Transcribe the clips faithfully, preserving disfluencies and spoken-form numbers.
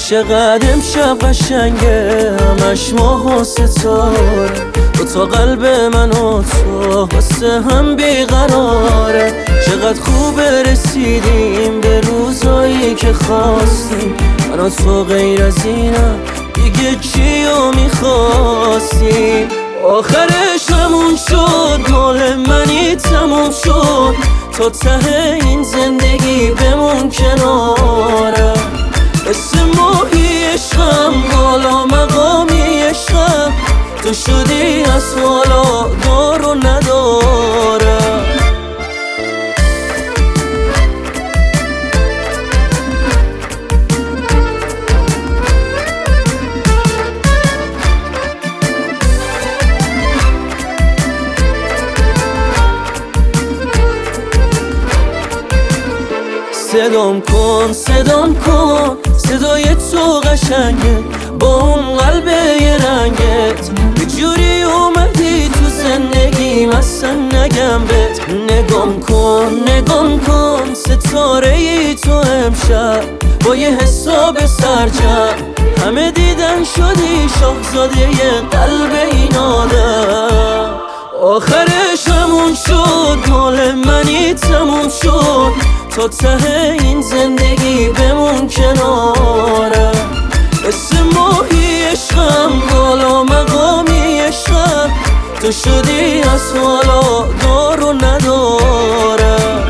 چقدر امشب قشنگه، همش ماه و ستاره، تو تا قلب من و تو واسه هم بیقراره. چقدر خوبه رسیدیم به روزایی که خواستیم، من و تو غیر از اینم دیگه چیو میخواستیم. آخرش همون شد، مال منی تموم شد، تا ته این زندگی بمون کنارم. اسم ماهی عشقم، بالا مقامی عشقم، تو شدی از حالا دار و ندارم. صدام کن صدام کن، صدای تو قشنگه، با اون قلب یه رنگت یه جوری اومدی تو زندگیم، اصلا نگم بهت. نگام کن نگام کن، ستاره ای تو امشب با یه حساب سرجم، همه دیدن شدی شاهزاده قلب این آدم. آخرش همون شد، مال منی تموم شد، تا ته این زندگی بمون کنارم. اسم ماهی عشقم، بالا مقامی عشقم، تو شدی از حالا دار و ندارم.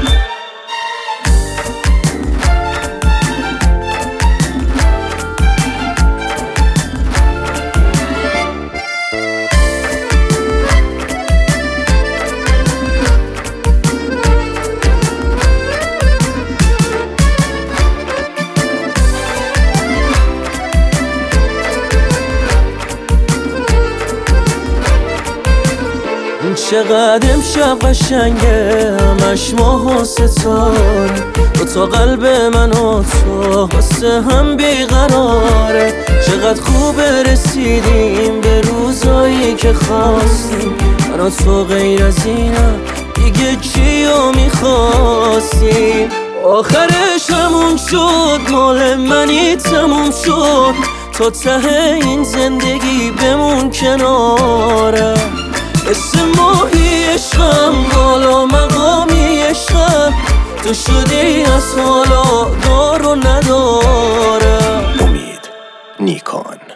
چقدر امشب قشنگه، همش ماه و ستاره، تو تا قلب من و تو واسه هم بیقراره. چقدر خوبه رسیدیم به روزایی که خواستیم، من و تو غیر از اینم دیگه چیو میخواستیم. آخرش همون شد، مال منی تموم شد، تا ته این زندگی بمون کنارم. اسم ماهی عشقم، بالا مقامی عشقم، تو شدی از حالا دار و ندارم. امید نیکان.